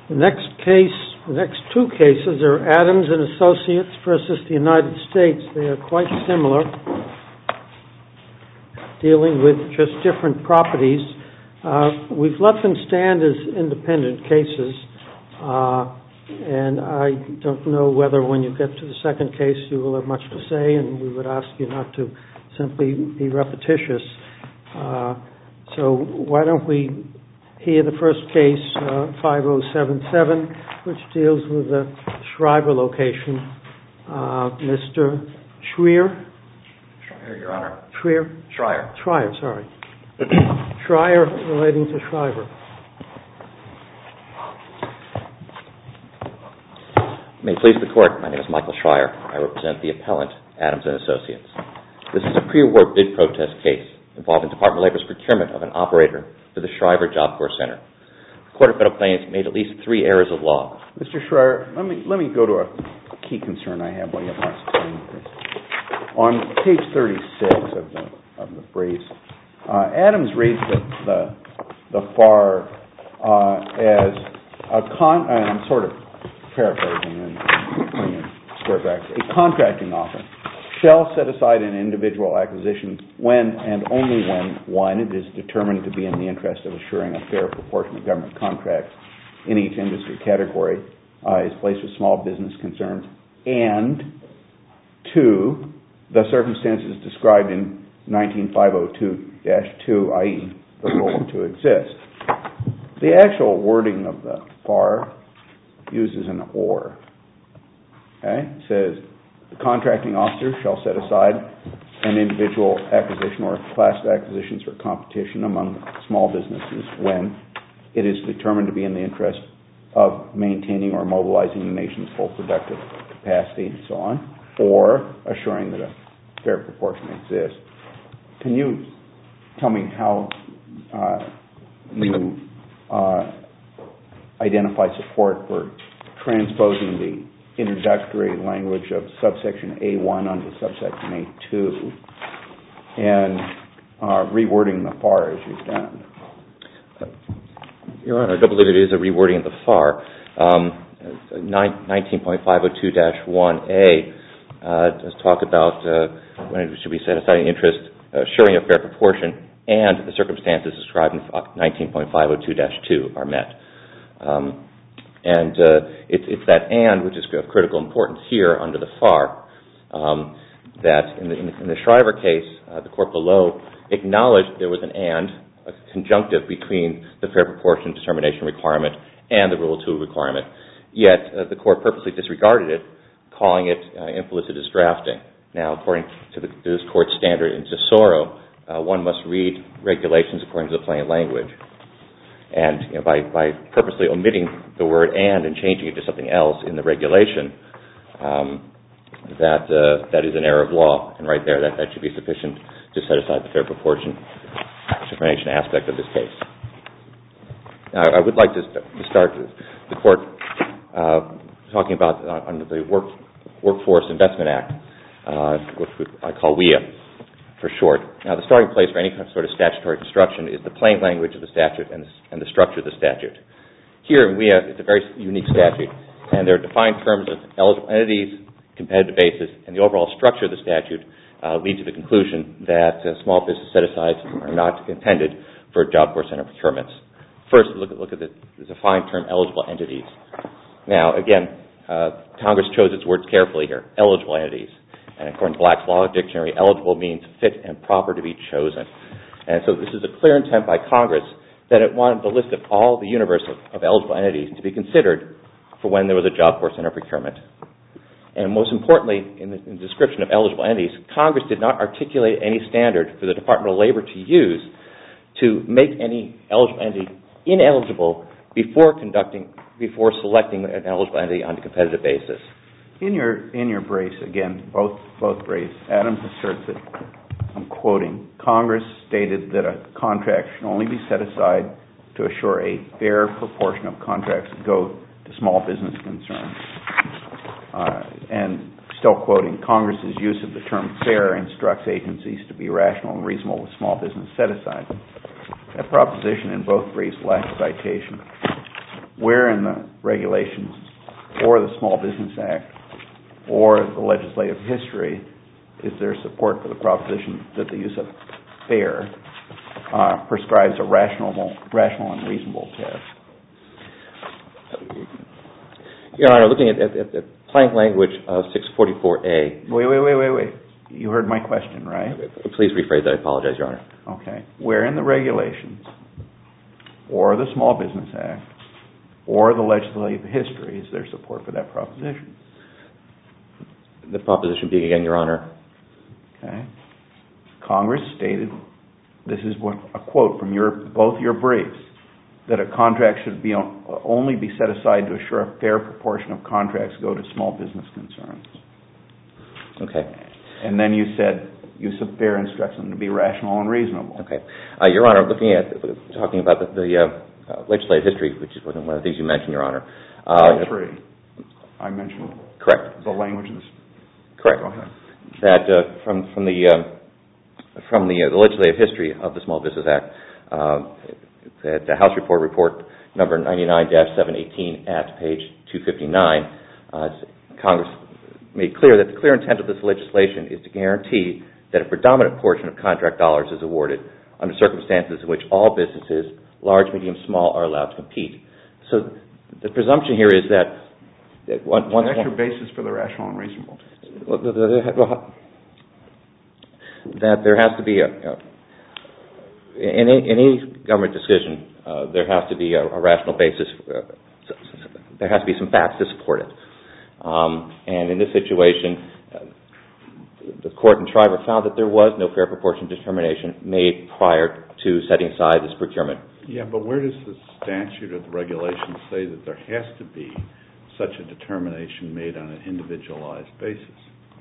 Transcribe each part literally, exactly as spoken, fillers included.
The next case, the next two cases are Adams and Associates versus the United States. They are quite similar, dealing with just different properties. Uh, we've let them stand as independent cases, uh, and I don't know whether when you get to the second case you will have much to say, and we would ask you not to simply be repetitious. Uh, so why don't we hear the first case, uh, five oh seven seven, which deals with the Shriver location. Uh, Mister Schreier? Schreier, Your Honor. Schreier? Schreier. Schreier, sorry. Schreier relating to Shriver. May it please the Court, my name is Michael Schreier. I represent the appellant, Adams and Associates. This is a pre-award bid protest case involving Department of Labor's procurement of an operator for the Shriver Job Corps Center. The Court of Federal Claims made at least three errors of law. Mister Schreier, let me let me go to a key concern I have while you have my explaining this. On page thirty-six of the of the briefs, uh, Adams raised the the, the F A R uh, as a con. And I'm sort of paraphrasing and putting in square brackets. A contracting office shall set aside an individual acquisition when and only when, one, it is determined to be in the interest of assuring a fair proportion of government contracts in each industry category uh, is placed with small business concerns, and two, the circumstances described in nineteen five oh two dash two, that is the rule to exist. The actual wording of the F A R uses an or. Okay? It says, the contracting officer shall set aside an individual acquisition or class of acquisitions for competition among small businesses when it is determined to be in the interest of maintaining or mobilizing the nation's full productive capacity and so on, or assuring that a fair proportion exists. Can you tell me how uh, you uh, identify support for transposing the introductory language of subsection A one onto subsection A two and uh, rewording the F A R as you've done? Your Honor, I don't believe it is a rewording of the F A R. Um, nineteen point five oh two dash one A uh, does talk about uh, when it should be set aside an interest, uh, assuring a fair proportion, and the circumstances described in nineteen point five oh two dash two are met. Um, And uh, it's, it's that and, which is of critical importance here under the F A R, um, that in the, in the, in the Shriver case, uh, the court below acknowledged there was an and, a conjunctive between the fair proportion determination requirement and the Rule two requirement. Yet uh, the court purposely disregarded it, calling it uh, implicitous drafting. Now, according to, the, to this court's standard in Tesoro, uh, one must read regulations according to the plain language. And you know, by, by purposely omitting the word and and changing it to something else in the regulation, um, that uh, that is an error of law. And right there, that, that should be sufficient to set aside the fair proportion determination aspect of this case. Now, I would like to, to start the court uh, talking about uh, under the Work, Workforce Investment Act, uh, which I call W I A for short. Now, the starting place for any sort of statutory construction is the plain language of the statute and the, and the structure of the statute. Here in W I A, it's a very unique statute, and there are defined terms of eligible entities, competitive basis, and the overall structure of the statute uh, lead to the conclusion that uh, small business set-asides are not intended for Job Corps Center procurements. First, look at, look at the, the defined term eligible entities. Now, again, uh, Congress chose its words carefully here, eligible entities. And according to Black's Law Dictionary, eligible means fit and proper to be chosen. And so this is a clear intent by Congress that it wanted the list of all the universe of, of eligible entities to be considered for when there was a Job Corps Center procurement. And most importantly, in the, in the description of eligible entities, Congress did not articulate any standard for the Department of Labor to use to make any eligible entity ineligible before conducting, before selecting an eligible entity on a competitive basis. In your in your briefs, again, both both briefs, Adams asserts that, I'm quoting, Congress stated that a contract should only be set aside to assure a fair proportion of contracts that go to small business concerns. Uh, and still quoting, Congress's use of the term fair instructs agencies to be rational and reasonable with small business set-aside. That proposition in both briefs lacks citation. where in the regulations or the Small Business Act or the legislative history is there support for the proposition that the use of fair uh, prescribes a rational, rational and reasonable test? Your Honor, looking at, at, at the plain language of six forty-four A. Wait, wait, wait, wait, wait. You heard my question, right? Please rephrase that. I apologize, Your Honor. Okay. Where in the regulations or the Small Business Act or the legislative history is there support for that proposition? The proposition being, again, Your Honor. Okay. Congress stated, this is what a quote from your both your briefs, that a contract should be on, only be set aside to assure a fair proportion of contracts go to small business concerns. Okay. And then you said use of fair instructs them to be rational and reasonable. Okay. Uh, Your Honor, looking at, talking about the, the uh, uh, legislative history, which is one of the things you mentioned, Your Honor. Uh, three. I mentioned correct. The language of this. Correct. Go ahead. That uh, from, from the, uh, from the, uh, the legislative history of the Small Business Act, uh, that the House Report, Report number ninety-nine dash seven eighteen at page two fifty-nine, uh, Congress made clear that the clear intent of this legislation is to guarantee that a predominant portion of contract dollars is awarded under circumstances in which all businesses, large, medium, small, are allowed to compete. So the presumption here is that, that once... That's your basis for the rational and reasonable. Well, the, the, well, that there has to be a... a In any, in any government decision, uh, there has to be a, a rational basis. Uh, there has to be some facts to support it. Um, and in this situation, uh, the court in Shriver found that there was no fair proportion determination made prior to setting aside this procurement. Yeah, but where does the statute or the regulations say that there has to be such a determination made on an individualized basis?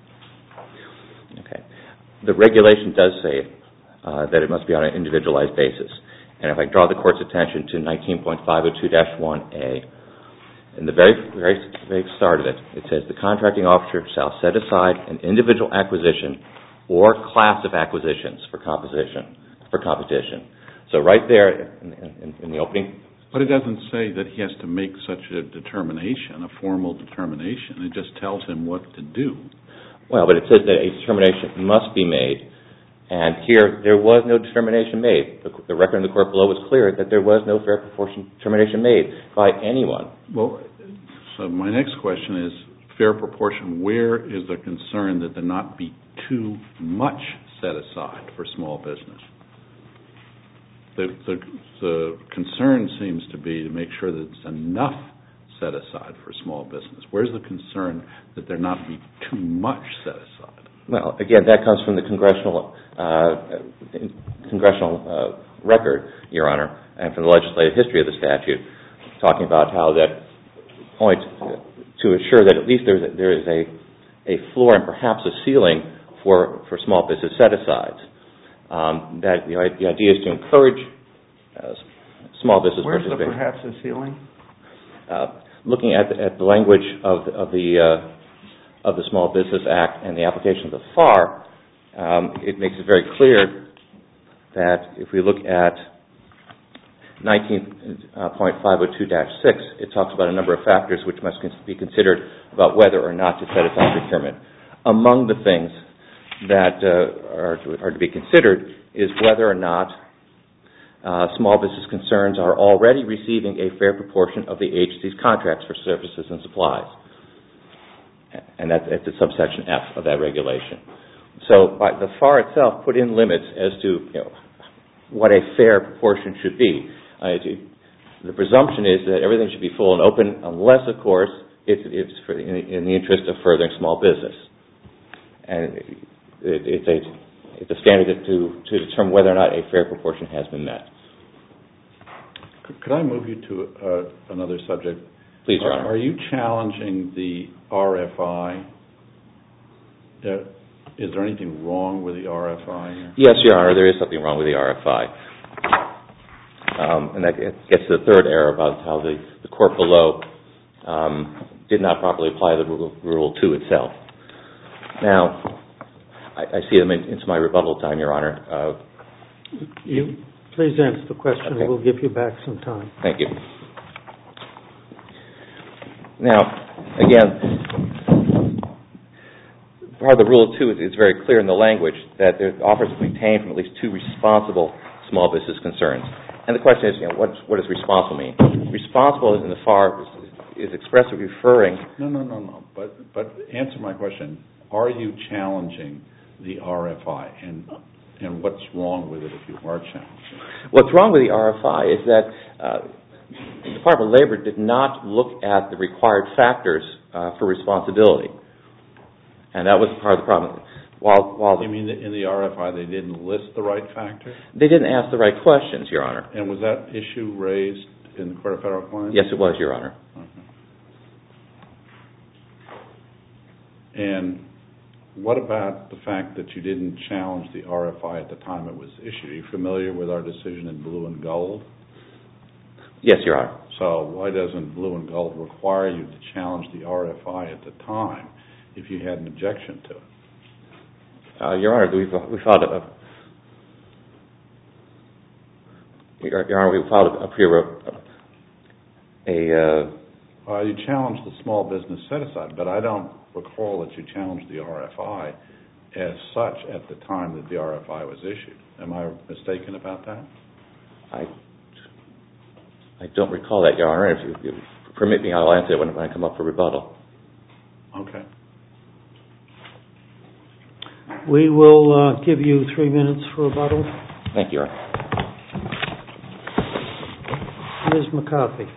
Okay. The regulation does say it. Uh, that it must be on an individualized basis. And if I draw the court's attention to nineteen point five oh two dash one A, in the very, very, very start of it, it says the contracting officer shall set aside an individual acquisition or class of acquisitions for composition, for competition. So right there in, in, in the opening... But it doesn't say that he has to make such a determination, a formal determination. It just tells him what to do. Well, but it says that a determination must be made. And here, there was no determination made. The, the record in the court below was clear that there was no fair proportion determination made by anyone. Well, so my next question is, fair proportion, where is the concern that there not be too much set aside for small business? The, the, the concern seems to be to make sure that there's enough set aside for small business. Where's the concern that there not be too much set aside? Well, again, that comes from the congressional uh, congressional uh, record, Your Honor, and from the legislative history of the statute, talking about how that point to assure that at least there is a, there is a, a floor and perhaps a ceiling for, for small business set-asides. Um, that the, the idea is to encourage uh, small business Where's participation. Where's the perhaps a ceiling? Uh, looking at the, at the language of the, of the uh, of the Small Business Act and the application of the F A R, um, it makes it very clear that if we look at nineteen point five oh two dash six, it talks about a number of factors which must be considered about whether or not to set aside procurement. Among the things that uh, are, to, are to be considered is whether or not uh, small business concerns are already receiving a fair proportion of the agency's contracts for services and supplies. And that's at the subsection F of that regulation. So by the F A R itself put in limits as to you know, what a fair proportion should be. Uh, it, the presumption is that everything should be full and open unless, of course, it's, it's for in, in the interest of furthering small business. And it, it's, a, it's a standard to, to determine whether or not a fair proportion has been met. Could I move you to uh, another subject? Please, Your Honor. Are you challenging the R F I? Uh, is there anything wrong with the R F I here? Yes, Your Honor, there is something wrong with the R F I. Um, and that gets to the third error about how the, the court below um, did not properly apply the Rule, rule two itself. Now, I, I see them in, into my rebuttal time, Your Honor. Uh, you please answer the question. Okay. We'll give you back some time. Thank you. Now, again, part of the rule, too, is it's very clear in the language that the offers are obtained from at least two responsible small business concerns. And the question is, you know, what, what does responsible mean? Responsible in the F A R is, is expressly referring... No, no, no, no. But, but answer my question. Are you challenging the R F I? And, and what's wrong with it if you are challenging? What's wrong with the R F I is that uh, the Department of Labor did not look at the required factors uh, for responsibility. And that was part of the problem. While, while you mean in the R F I they didn't list the right factors? They didn't ask the right questions, Your Honor. And was that issue raised in the Court of Federal Claims? Yes, it was, Your Honor. Okay. And what about the fact that you didn't challenge the R F I at the time it was issued? Are you familiar with our decision in Blue and Gold? Yes, Your Honor. So why doesn't Blue and Gold require you to challenge the R F I at the time if you had an objection to it? Uh, Your Honor, we we filed a Your Honor, we filed a pre a. Uh, well, you challenged the small business set aside, but I don't recall that you challenged the R F I as such at the time that the R F I was issued. Am I mistaken about that? I I don't recall that, Your Honor. If you, if you permit me, I'll answer it when, when I come up for rebuttal. Okay. We will uh, give you three minutes for rebuttal. Thank you, Your Honor. Miz McCarthy.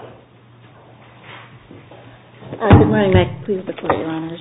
Uh, good morning, Mike. Please report, Your Honors.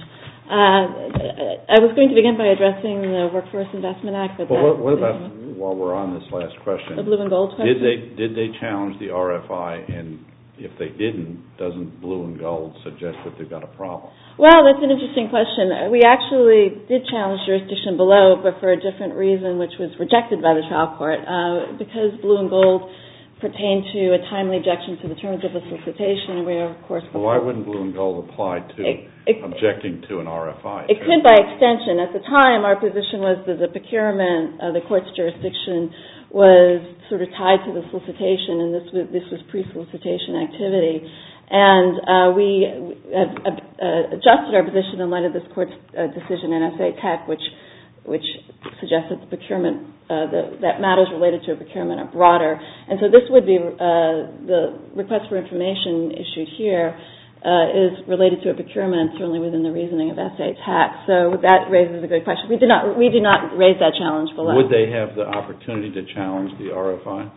Uh, I was going to begin by addressing the Workforce Investment Act, but well, what, what about while we're on this last question? The Blue and Gold question. Did they did they challenge the R F I, and if they didn't, doesn't Blue and Gold suggest that they've got a problem? Well, that's an interesting question. We actually did challenge jurisdiction below, but for a different reason, which was rejected by the trial court, uh, because Blue and Gold pertain to a timely objection to the terms of a solicitation, and we are, of course... Well, why wouldn't Blue and Gold apply to it, it, objecting to an R F I? It could by extension. At the time, our position was that the procurement, uh, the court's jurisdiction, was sort of tied to the solicitation, and this was, this was pre-solicitation activity. And uh, we have uh, adjusted our position in light of this court's uh, decision in S A Tech, which which suggests that the procurement, uh, the, that matters related to a procurement are broader. And so this would be, uh, the request for information issued here uh, is related to a procurement, certainly within the reasoning of S A Tech. So that raises a good question. We did not, we did not raise that challenge below. Would they have the opportunity to challenge the R F I?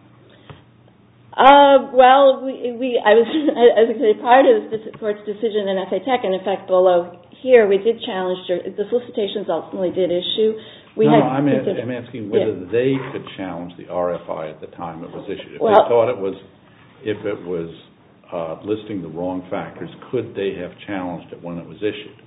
Uh, well, we, we, I was, as I said, prior to this court's decision in S A Tech, and in fact below here, we did challenge, the solicitations ultimately did issue. We no, had no, I'm, a, I'm asking whether yeah. they could challenge the R F I at the time it was issued. If well, they thought it was, if it was uh, listing the wrong factors, could they have challenged it when it was issued?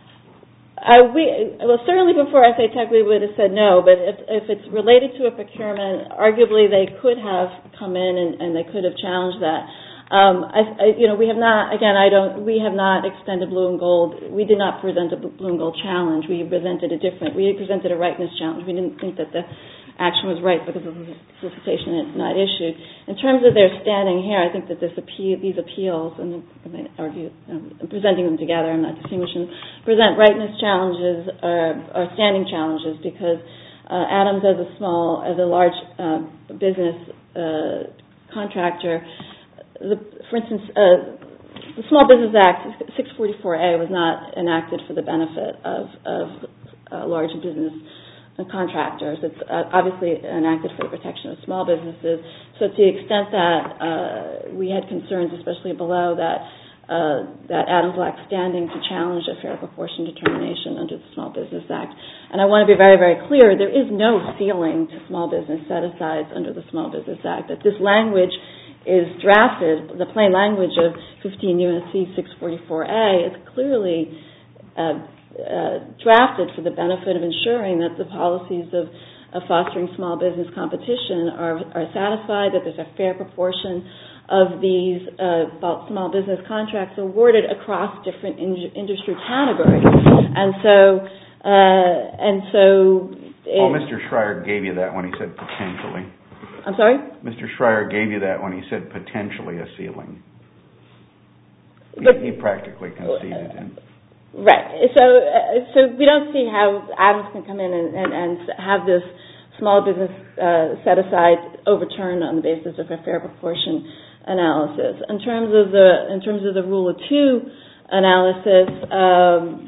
Uh, we, well, certainly before S A Tech we would have said no, but if, if it's related to a procurement, arguably they could have come in and, and they could have challenged that. Um, I, I, you know, we have not, again, I don't, we have not extended Blue and Gold. We did not present a Blue and Gold challenge. We presented a different, we presented a rightness challenge. We didn't think that the action was right because of the solicitation had not issued. In terms of their standing here, I think that this appeal, these appeals, and I argue, um, presenting them together, I'm not distinguishing, present rightness challenges or, or standing challenges because uh, Adams, as a small, as a large uh, business uh, contractor, the, for instance, uh, the Small Business Act six forty-four A was not enacted for the benefit of, of uh, large business contractors. It's uh, obviously enacted for the protection of small businesses. So to the extent that uh, we had concerns, especially below, that uh, that Adams lacked standing to challenge a fair proportion determination under the Small Business Act. And I want to be very, very clear, there is no ceiling to small business set-asides under the Small Business Act. That this language is drafted, the plain language of fifteen U S C six forty-four A is clearly uh, uh, drafted for the benefit of ensuring that the policies of, of fostering small business competition are, are satisfied, that there's a fair proportion of these uh, small business contracts awarded across different in- industry categories. And so, uh, and so... It, well, Mister Schreier gave you that when he said potentially. I'm sorry? Mister Schreier gave you that when he said potentially a ceiling. But he practically conceded him. Right. So, uh, so we don't see how Adams can come in and, and, and have this small business uh, set aside overturned on the basis of a fair proportion analysis. In terms of the in terms of the rule of two analysis, um,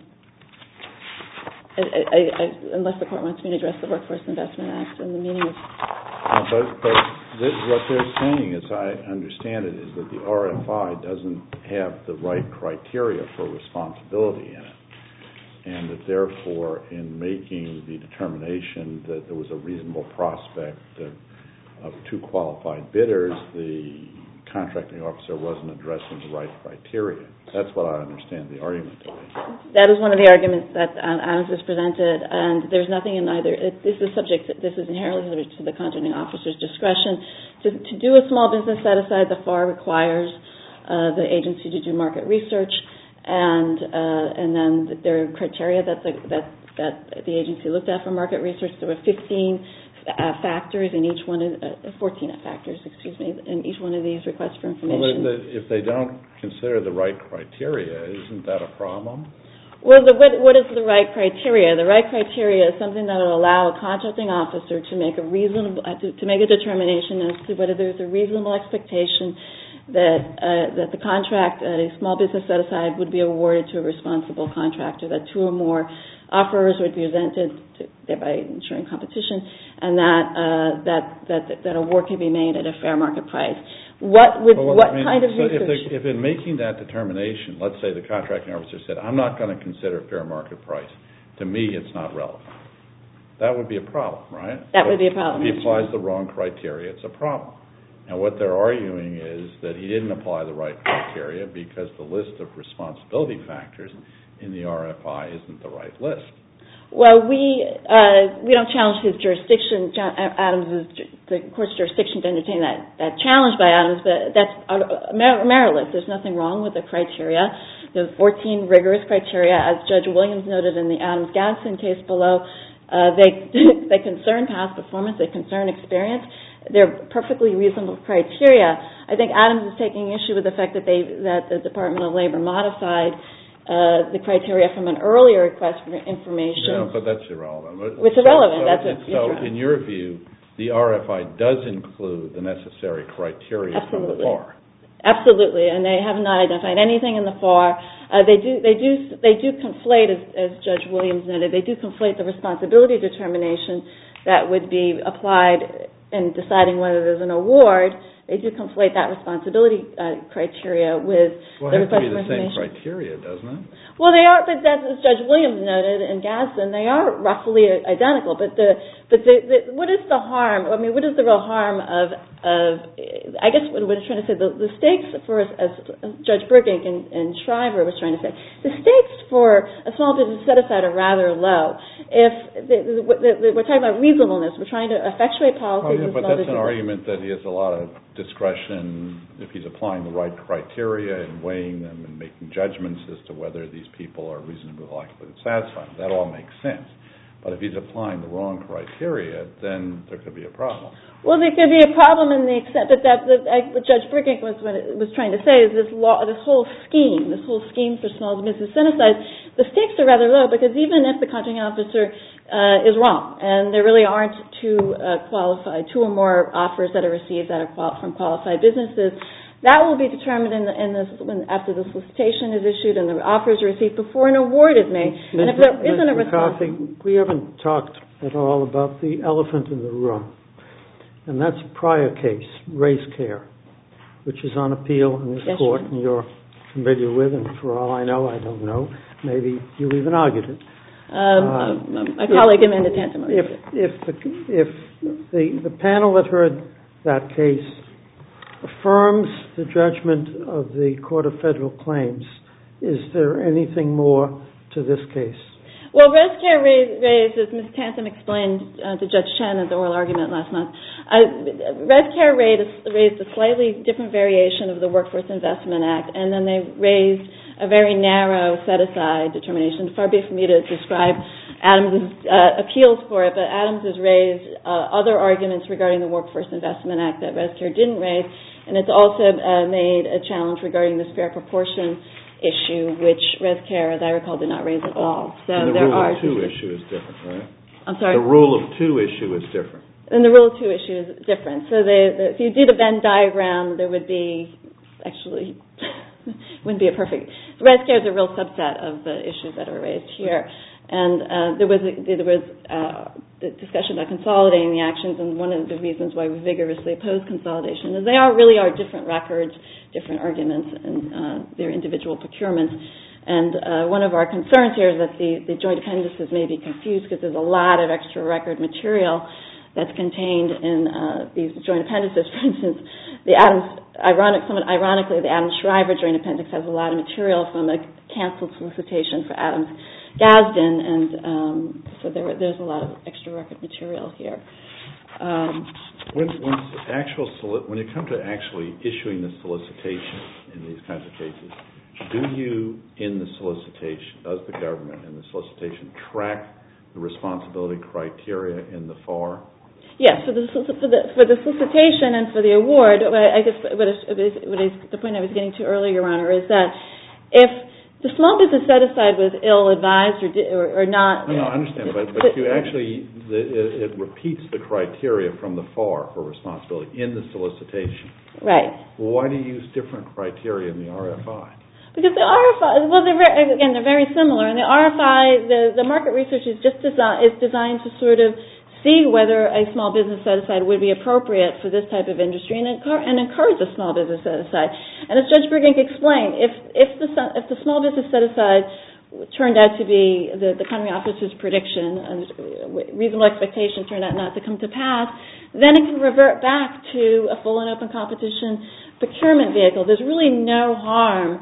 I, I, I, unless the court wants me to address the Workforce Investment Act and the meaning of. Uh, but but this, what they're saying, as I understand it, is that the R F I doesn't have the right criteria for responsibility in it, and that therefore, in making the determination that there was a reasonable prospect of, of two qualified bidders, the contracting officer wasn't addressing the right criteria. That's what I understand the argument to be. That is one of the arguments that um, Adams has presented, and there's nothing in either. It, this is subject. This is inherently subject to the contracting officer's discretion. To, to do a small business set aside, the F A R requires uh, the agency to do market research, and uh, and then there are criteria that the that that the agency looked at for market research. There were fifteen Uh, factors in each one of uh, fourteen factors, excuse me, in each one of these requests for information. Well, if they don't consider the right criteria, isn't that a problem? Well, the, what, what is the right criteria? The right criteria is something that will allow a contracting officer to make a reasonable uh, to, to make a determination as to whether there's a reasonable expectation that uh, that the contract at a small business set aside would be awarded to a responsible contractor, that two or more offers would be presented, to, thereby ensuring competition, and that uh, that that that a award can be made at a fair market price. What would well, what I mean, kind of so research? If, they, if in making that determination, let's say the contracting officer said, "I'm not going to consider fair market price. To me, it's not relevant." That would be a problem, right? That would be a problem. If he applies the wrong criteria, it's a problem. And what they're arguing is that he didn't apply the right criteria because the list of responsibility factors in the R F I isn't the right list. Well, we uh, we don't challenge his jurisdiction, John, Adams' the court's jurisdiction to entertain that, that challenge by Adams, but that's a meritless. There's nothing wrong with the criteria. There's fourteen rigorous criteria, as Judge Williams noted in the Adams-Gadsden case below. Uh, they they concern past performance. They concern experience. They're perfectly reasonable criteria. I think Adams is taking issue with the fact that they that the Department of Labor modified uh, the criteria from an earlier request for information. Yeah, but that's irrelevant. It's so, irrelevant. So, that's it, a, so in your view, the R F I does include the necessary criteria Absolutely. from the F A R. Absolutely, and they have not identified anything in the F A R. Uh, they do, they do, they do conflate, as, as Judge Williams noted, they do conflate the responsibility determination that would be applied in deciding whether there's an award. They do conflate that responsibility uh, criteria with well, the it has to request be for the same information. criteria, doesn't it? Well, they are, but that's, as Judge Williams noted in Gadsden, they are roughly identical. But the, but the, the, what is the harm? I mean, what is the real harm of, of? I guess what I'm trying to say, the, the stakes for, as Judge Burgink and, and Shriver was trying to say, the stakes for a small business set aside are rather low. If the, the, the, we're talking about reasonableness, we're trying to effectuate policies. Oh, yeah, but small that's an businesses. argument that he has a lot of discretion if he's applying the right criteria and weighing them and making judgments as to whether these people are reasonably likely to satisfy them. That all makes sense. But if he's applying the wrong criteria, then there could be a problem. Well, there could be a problem in the extent that, that, that I, what Judge Burgink was, was trying to say is this law, this whole scheme, this whole scheme for small business set aside, the stakes are rather low because even if the contracting officer uh, is wrong and there really aren't two uh, qualified, two or more offers that are received that are qual- from qualified businesses, that will be determined in, the, in this when, after the solicitation is issued and the offers are received before an award is made. Miz And if there isn't a McCarthy, response, we haven't talked at all about the elephant in the room, and that's a prior case, Race Care, which is on appeal in this yes, court, sure. and you're familiar with, and for all I know, I don't know, maybe you even argued it. um, Uh, my colleague amended testimony. If if the if the the panel that heard that case affirms the judgment of the Court of Federal Claims, is there anything more to this case? Well, ResCare raised, raised, as Miz Tantum explained uh, to Judge Chen at the oral argument last month, uh, ResCare raised, raised a slightly different variation of the Workforce Investment Act, and then they raised a very narrow set-aside determination. Far be it for me to describe Adams' uh, appeals for it, but Adams has raised uh, other arguments regarding the Workforce Investment Act that ResCare didn't raise, And it's also uh, made a challenge regarding this fair proportion issue, which ResCare, as I recall, did not raise at all. So and the there rule are of two issue is different, right? I'm sorry? The rule of two issue is different. And the rule of two issue is different. So the, the, if you did a Venn diagram, there would be, actually, wouldn't be a perfect, ResCare is a real subset of the issues that are raised here. And uh, there was, a, there was uh, the discussion about consolidating the actions, and one of the reasons why we vigorously oppose consolidation is they are really are different records, different arguments, and uh, their individual procurements. And uh, one of our concerns here is that the, the joint appendices may be confused because there's a lot of extra record material that's contained in uh, these joint appendices. For instance, the Adams, ironic, somewhat ironically, the Adams Shriver joint appendix has a lot of material from a canceled solicitation for Adams Gadsden, and um, so there, there's a lot of extra record material here. Um, when, when, actual soli- when you come to actually issuing the solicitation in these kinds of cases, do you, in the solicitation, does the government in the solicitation track the responsibility criteria in the F A R? Yes, for the, for the for the solicitation and for the award, I guess what is, what is the point I was getting to earlier, Your Honor, is that if the small business set-aside was ill-advised or, or, or not... No, no, I understand, but, but you actually, the, it, it repeats the criteria from the F A R for responsibility in the solicitation. Right. Well, why do you use different criteria in the R F I? Because the R F I, well, they're very, again, they're very similar, and the R F I, the, the market research is just desi- is designed to sort of see whether a small business set-aside would be appropriate for this type of industry and, encour- and encourage a small business set-aside. And as Judge Brigink explained, if, if, the, if the small business set-aside turned out to be the, the country officer's prediction, and reasonable expectation turned out not to come to pass, then it can revert back to a full and open competition procurement vehicle. There's really no harm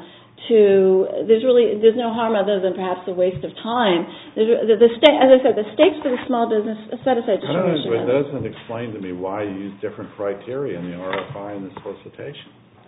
to, there's really, there's no harm other than perhaps a waste of time. There's, the, the sta- as I said, the stakes for the small business set-aside determination. I don't know, it doesn't explain to me why you use different criteria in the R F I and the solicitation.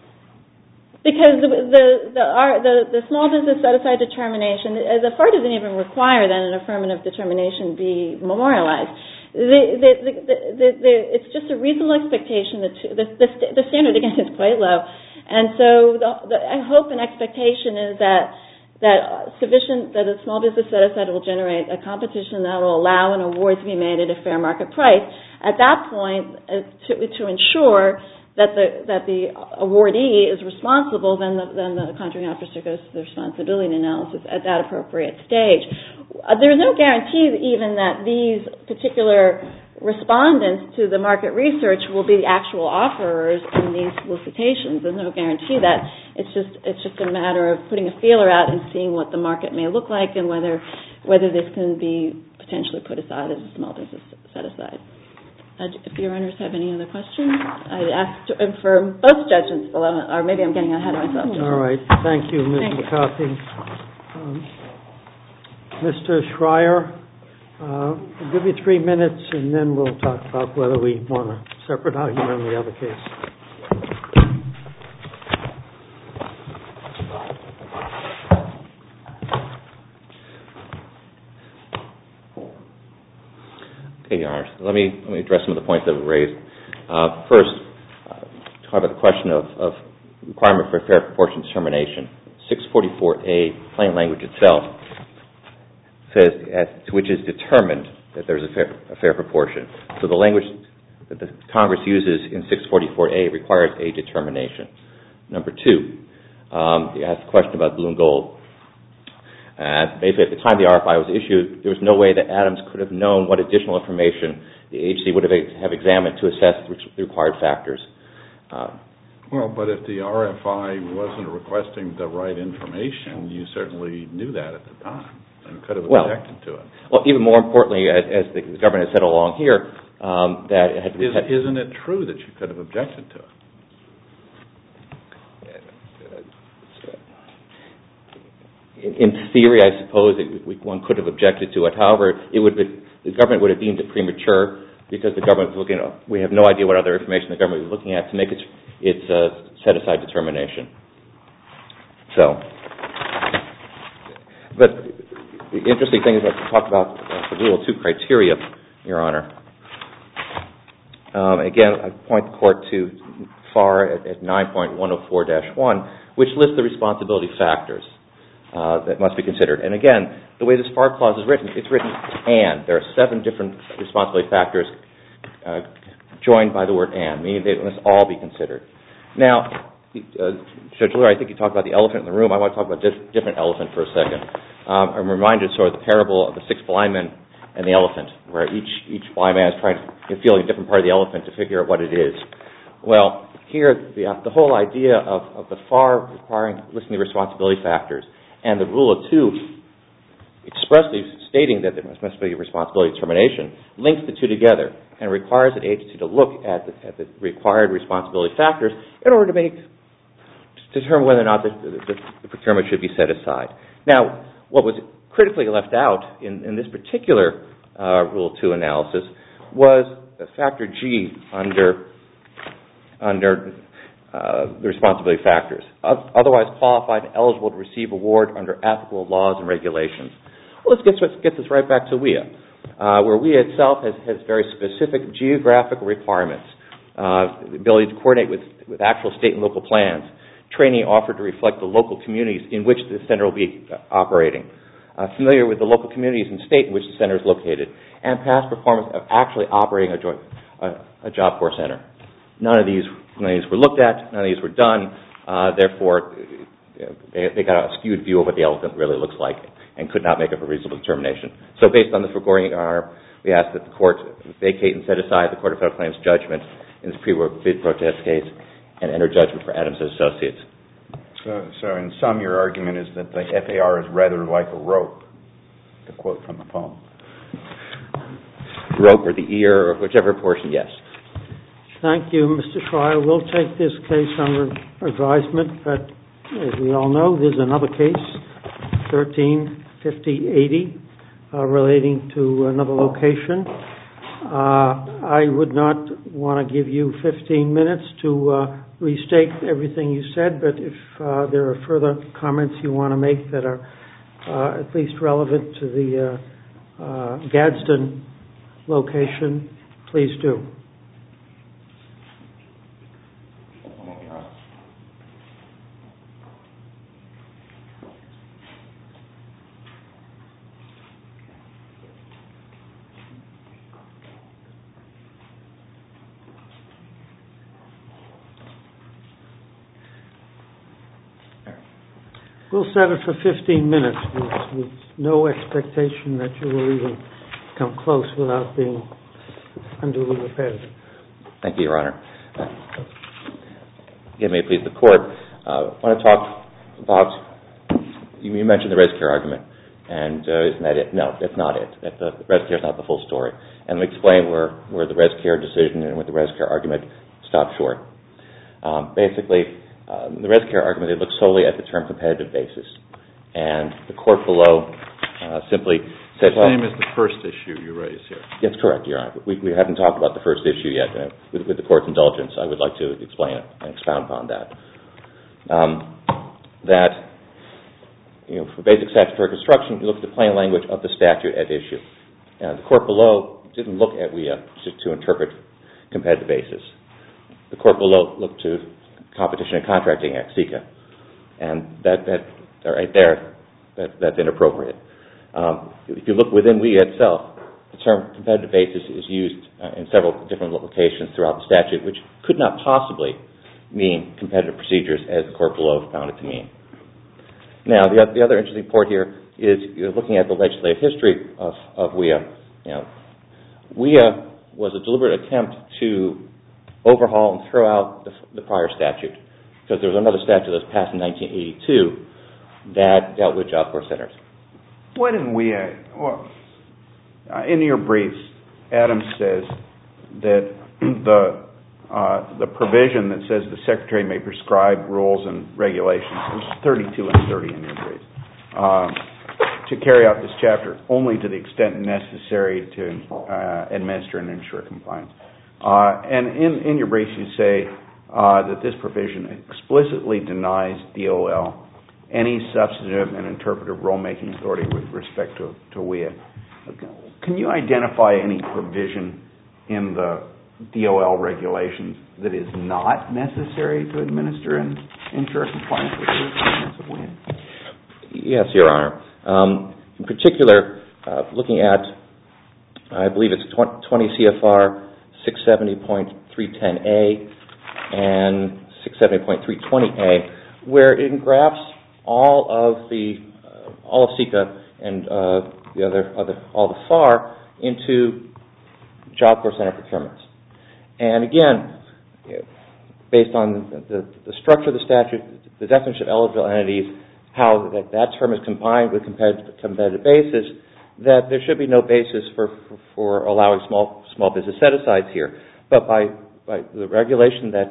Because the the the, our, the, the small business set-aside determination, the F A R doesn't even require that an affirmative determination be memorialized. The, the, the, the, the, it's just a reasonable expectation that the, the, the standard, again, is quite low. And so the, the hope and expectation is that that sufficient that a small business set-aside will generate a competition that will allow an award to be made at a fair market price. At that point, uh, to, to ensure that the that the awardee is responsible, then the, then the contracting officer goes to the responsibility analysis at that appropriate stage. Uh, there's no guarantee even that these particular respondents to the market research will be actual offerers in these solicitations. There's no guarantee that. It's just it's just a matter of putting a feeler out and seeing what the market may look like and whether whether this can be potentially put aside as a small business set aside. Uh, if your owners have any other questions, I'd ask to affirm both judgments below, or maybe I'm getting ahead of myself. All right. Thank you, Miz Thank McCarthy. Um, Mister Schreier, uh, I'll give you three minutes, and then we'll talk about whether we want a separate argument on the other case. Okay, Your Honor. Let me, let me address some of the points that were raised. Uh, first, uh, talk about the question of, of requirement for fair proportion determination. six forty-four A, plain language itself, says as, which is determined that there's a fair, a fair proportion. So the language that the Congress uses in six forty-four A requires a determination. Number two, um, you asked a question about blue and gold. Uh, basically, at the time the R F I was issued, there was no way that Adams could have known what additional information the agency would have, have examined to assess the required factors. Uh, well, but if the R F I wasn't requesting the right information, you certainly knew that at the time and could have well, objected to it. Well, even more importantly, as, as the government has said along here, um, that it had to be... Is, isn't it true that you could have objected to it? In theory, I suppose it, we, one could have objected to it. However, it would be, the government would have deemed it premature because the government was looking at, we have no idea what other information the government was looking at to make its, its uh, set-aside determination. So, but the interesting thing is let's talk about uh, the Rule two criteria, Your Honor. Um, again, I point the Court to F A R at, at nine point one oh four dash one, which lists the responsibility factors uh, that must be considered. And again, the way this F A R clause is written, it's written and. There are seven different responsibility factors uh, joined by the word and, meaning they must all be considered. Now, uh, Judge Lurie, I think you talked about the elephant in the room. I want to talk about a diff- different elephant for a second. Um, I'm reminded sort of the parable of the six blind men and the elephant, where each each blind man is trying to feel a different part of the elephant to figure out what it is. Well, here, the, uh, the whole idea of, of the F A R requiring listing the responsibility factors and the rule of two expressly stating that there must, must be a responsibility determination links the two together and requires an agency to look at the, at the required responsibility factors in order to make to determine whether or not the, the, the procurement should be set aside. Now, what was critically left out in, in this particular uh, Rule two analysis was the factor G under under uh, the responsibility factors, otherwise qualified and eligible to receive award under applicable laws and regulations. Well, let's get, let's get this right back to W I A, uh, where W I A itself has, has very specific geographical requirements, uh, the ability to coordinate with, with actual state and local plans, training offered to reflect the local communities in which the center will be uh, operating, uh, familiar with the local communities and state in which the center is located, and past performance of actually operating a, joint, uh, a Job Corps center. None of these, none of these were looked at. None of these were done. Uh, therefore, they, they got a skewed view of what the elephant really looks like and could not make up a reasonable determination. So based on this foregoing, Honor, we ask that the Court vacate and set aside the Court of Federal Claims judgment in this pre-bid protest case and enter judgment for Adams and Associates. So, so in sum, your argument is that the F A R is rather like a rope, to quote from the poem. Rope or the ear or whichever portion, yes. Thank you, Mister Schreier. We'll take this case under advisement, but as we all know, there's another case, thirteen fifty eighty, uh, relating to another location. Uh, I would not want to give you fifteen minutes to uh, restate everything you said, but if uh, there are further comments you want to make that are uh, at least relevant to the uh, uh, Gadsden location, please do. We'll set it for fifteen minutes with, with no expectation that you will even come close without being unduly repetitive. Thank you, Your Honor. Again, may it please the Court, uh, I want to talk about, you mentioned the res care argument, and uh, isn't that it? No, that's not it. That the res care is not the full story. And let me explain where, where the res care decision and where the res care argument stopped short. Um, basically, Um, the res care argument, they look solely at the term competitive basis. And the court below uh, simply said, the well... same as the first issue you raised here. That's correct, Your Honor. We, we haven't talked about the first issue yet. Uh, with, with the court's indulgence, I would like to explain it and expound upon that. Um, that, you know, for basic statutory construction, you look at the plain language of the statute at issue. Uh, the court below didn't look at W I A just to interpret competitive basis. The court below looked to Competition and Contracting Act, C I C A, and that, that right there, that, that's inappropriate. Um, if you look within W I A itself, the term competitive basis is used uh, in several different locations throughout the statute, which could not possibly mean competitive procedures as the court below found it to mean. Now, the, the other interesting point here is you're looking at the legislative history of, of W I A. You know, W I A was a deliberate attempt to overhaul and throw out the, the prior statute, because there was another statute that was passed in nineteen eighty-two that dealt with Job Corps centers. What in W I A, well, uh, in your briefs, Adams says that the uh, the provision that says the Secretary may prescribe rules and regulations, there's thirty-two and thirty in your briefs, uh, to carry out this chapter only to the extent necessary to uh, administer and ensure compliance. Uh, and in, in your briefs you say uh, that this provision explicitly denies D O L any substantive and interpretive rulemaking authority with respect to, to W I A. Can you identify any provision in the D O L regulations that is not necessary to administer and ensure compliance with the requirements of W I A? Yes, Your Honor. Um, in particular, uh, looking at, I believe it's twenty C F R six seventy point three ten A and six seventy point three twenty A, where it engrafts all of the uh, all of SECA and uh, the other, other all the F A R into Job Corps Center procurements. And again, based on the, the structure of the statute, the definition of eligible entities, how that, that term is combined with competitive, competitive basis, that there should be no basis for, for, for allowing small small business set-asides here. But by, by the regulation that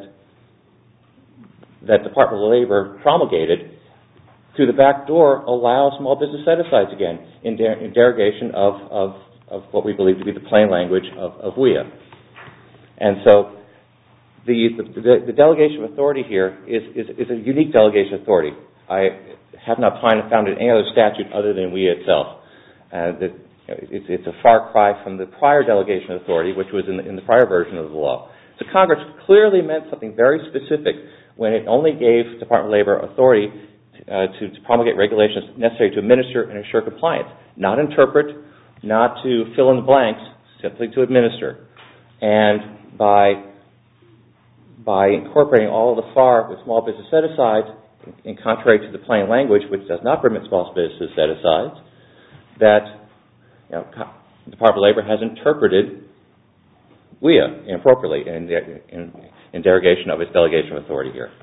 that Department of Labor promulgated, through the back door, allows small business set-asides again in, der, in derogation of, of, of what we believe to be the plain language of, of W I A. And so the, the, the delegation of authority here is, is, is a unique delegation of authority. I have not find, found it in any other statute other than W I A itself. Uh, that, you know, it's, it's a far cry from the prior delegation of authority, which was in the, in the prior version of the law. So Congress clearly meant something very specific when it only gave Department of Labor authority uh, to, to promulgate regulations necessary to administer and ensure compliance, not interpret, not to fill in the blanks, simply to administer. And by by incorporating all of the F A R with small business set-asides, in contrary to the plain language, which does not permit small business set-asides, that you know, the Department of Labor has interpreted W I A inappropriately in, in, in derogation of its delegation of authority here.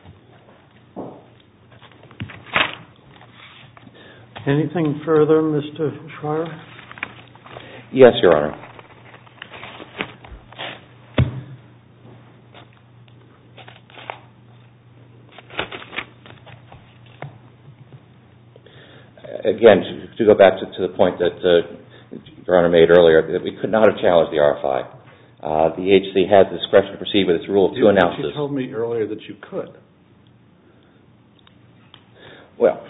Anything further, Mister Schreier? Yes, Your Honor. Again, to, to go back to, to the point that uh, Your Honor made earlier, that we could not have challenged the R F I. Uh, the agency has the discretion to proceed with its Rule of Two analysis. You told me earlier that you could. Well,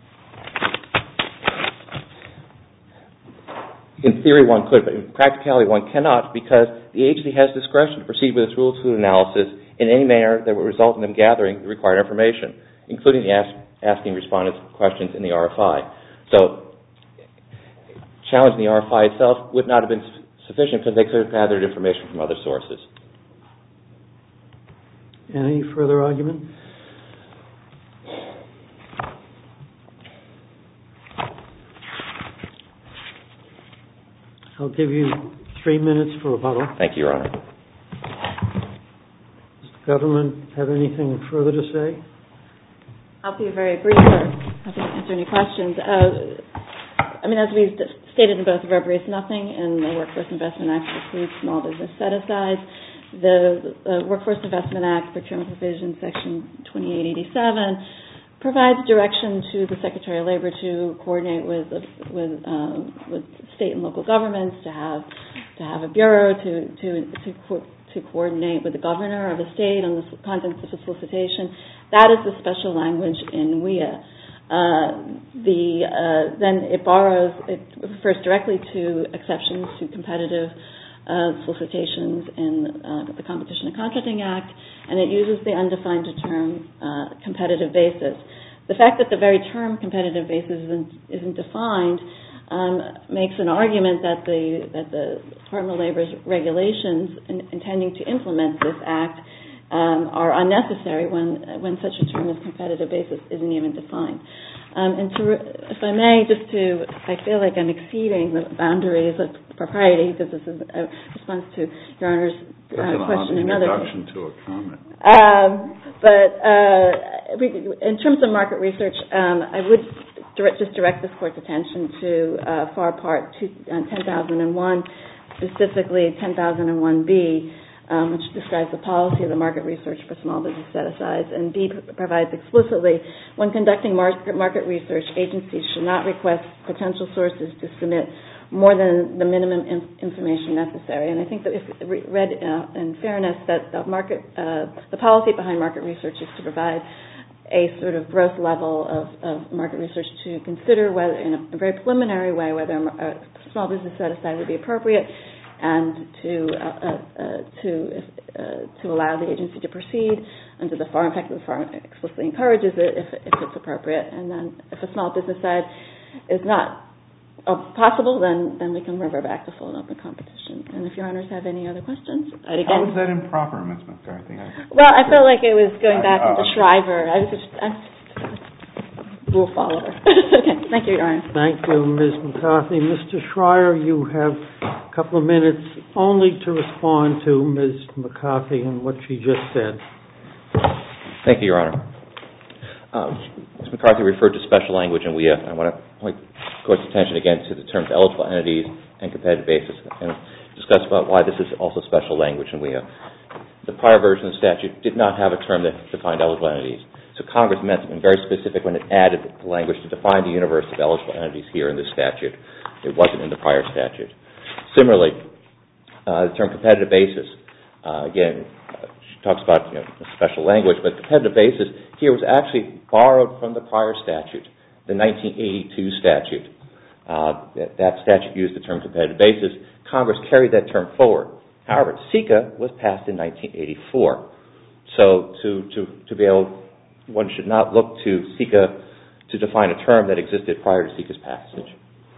in theory one could, but in practicality one cannot, because the agency has discretion to proceed with its Rule of Two analysis in any manner that would result in them gathering the required information, including the ask, asking respondents questions in the R F I. So challenging the R F I itself would not have been sufficient because they could have gathered information from other sources. Any further argument? I'll give you three minutes for rebuttal. Thank you, Your Honor. Does the government have anything further to say? I'll be very brief. I'll answer any questions. Uh, I mean, as we've stated in both of our briefs, nothing in the Workforce Investment Act precludes small business set-asides. The uh, Workforce Investment Act, Procurement Provision, Section twenty-eight eighty-seven, provides direction to the Secretary of Labor to coordinate with with um, with state and local governments, to have to have a bureau to to to, co- to coordinate with the governor of a state on the contents of the solicitation. That is the special language in W I A. Uh, the uh, then it borrows, it refers directly to exceptions to competitive uh, solicitations in uh, the Competition and Contracting Act, and it uses the undefined term uh, competitive basis. The fact that the very term competitive basis isn't, isn't defined um, makes an argument that the that the Department of Labor's regulations in, intending to implement this act Um, are unnecessary when when such a term as competitive basis isn't even defined. Um, and to, if I may, just to, I feel like I'm exceeding the boundaries of propriety because this is a response to Your Honor's uh, question. That's an another introduction to a comment. Um, but uh, we, in terms of market research, um, I would direct, just direct this Court's attention to uh, F A R Part two, uh, ten thousand one, specifically ten thousand one B. Um, which describes the policy of the market research for small business set-asides, and B pr- provides explicitly, when conducting market, market research, agencies should not request potential sources to submit more than the minimum in- information necessary. And I think that if re- read uh, in fairness, that the market, uh, the policy behind market research is to provide a sort of gross level of, of market research to consider whether, in a very preliminary way, whether a small business set-aside would be appropriate. and to uh, uh, to uh, to allow the agency to proceed under the F A R. In fact, the F A R explicitly encourages it if, if it's appropriate. And then if a small business side is not uh, possible, then, then we can revert back to full and open competition. And if your honors have any other questions, I'd again. How is that improper, Miz McCarthy? Well, I felt like it was going back I, uh, into Shriver. I was just I'm a rule follower. Okay, thank you, Your Honor. Thank you, Miz McCarthy. Mister Schreier, you have a couple of minutes only to respond to Miz McCarthy and what she just said. Thank you, Your Honor. Um, Miz McCarthy referred to special language in W I A. I want to point court's attention again to the terms eligible entities and competitive basis and discuss about why this is also special language in W I A. The prior version of the statute did not have a term that defined eligible entities. So Congress meant something very specific when it added the language to define the universe of eligible entities here in this statute. It wasn't in the prior statute. Similarly, uh, the term competitive basis, uh, again, uh, she talks about you know, special language, but competitive basis here was actually borrowed from the prior statute, the nineteen eighty-two statute. Uh, that, that statute used the term competitive basis. Congress carried that term forward. However, SICA was passed in nineteen eighty-four. So to, to, to be able, one should not look to SICA to define a term that existed prior to SICA's passage.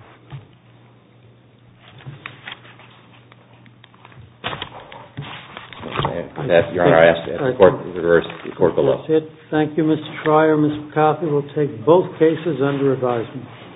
And that, Your Honor, I ask that the court reverse the court below. That's it. Thank you, Mister Schreier. Miz McCarthy will take both cases under advisement.